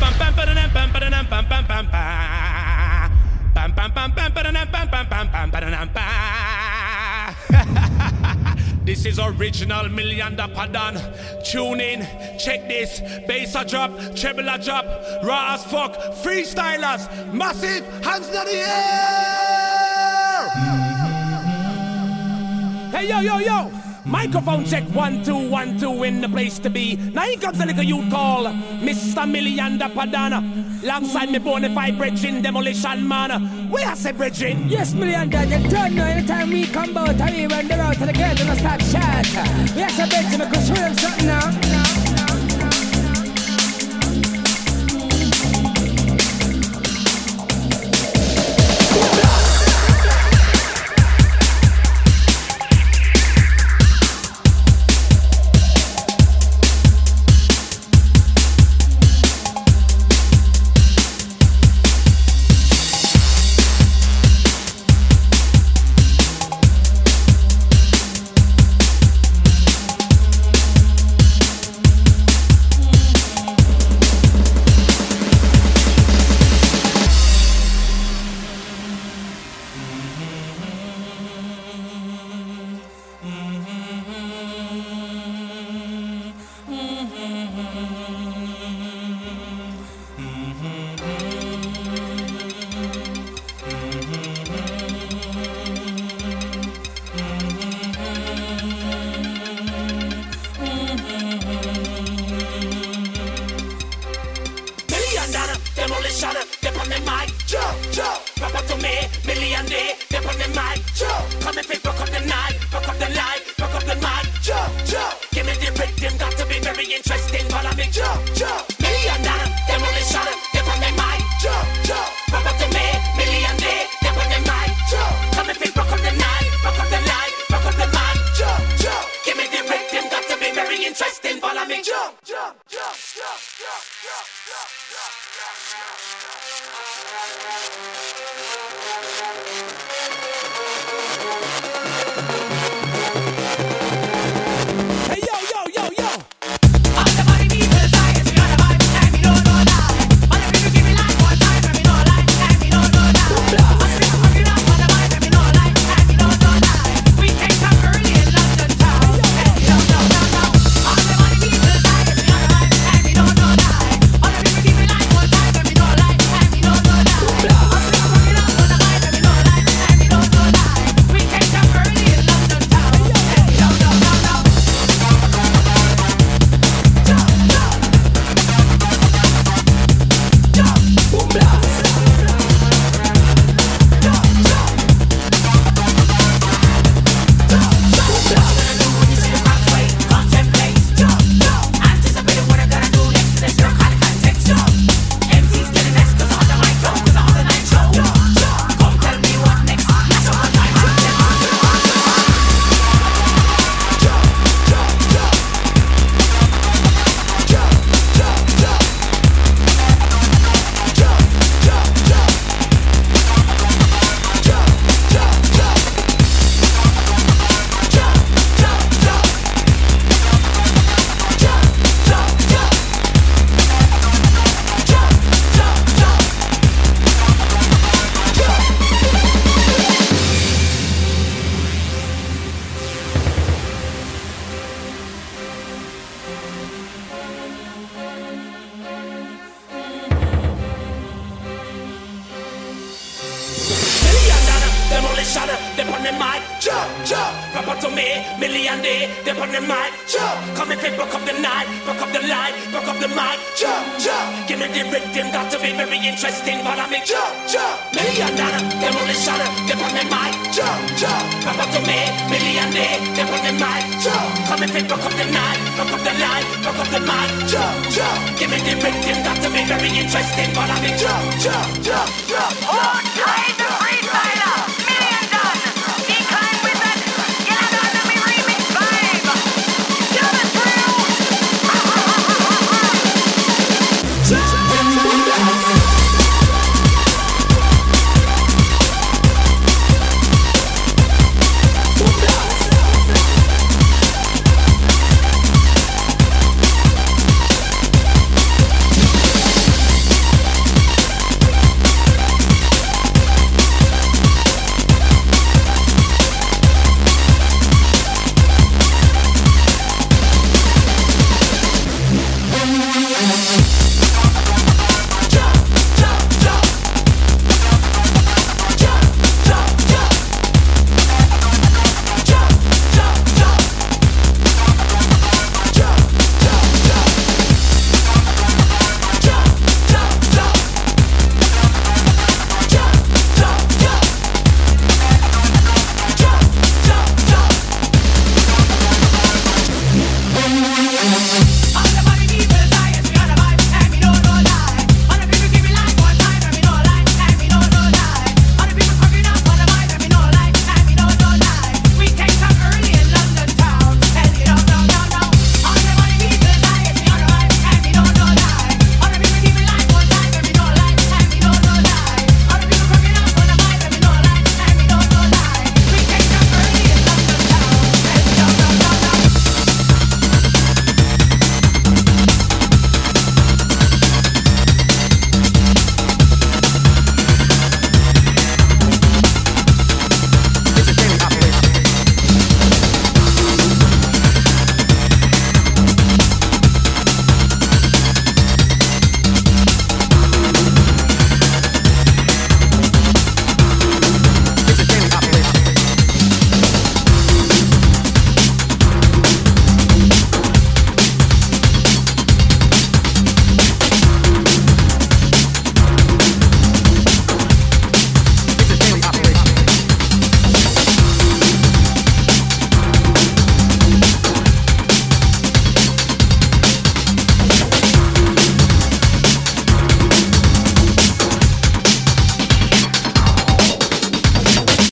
This is original Million Da Padan. Tune in, check this. Bass a drop, treble a drop, raw as fuck. Freestylers, massive, hands in the air. Hey yo yo yo, microphone check 1 2 1 2 in the place to be. Now here comes a little youth call Mr. Million Da Padan. Alongside me bonafide bridging demolition man. Where I say bridging? Yes, Million Da, you don't know anytime we come out and we run the road to the girls and start shot. We have to bridge them because show them something now. Give me the rhythm, got to be very interesting, but I mean, jump, jump, jump, jump.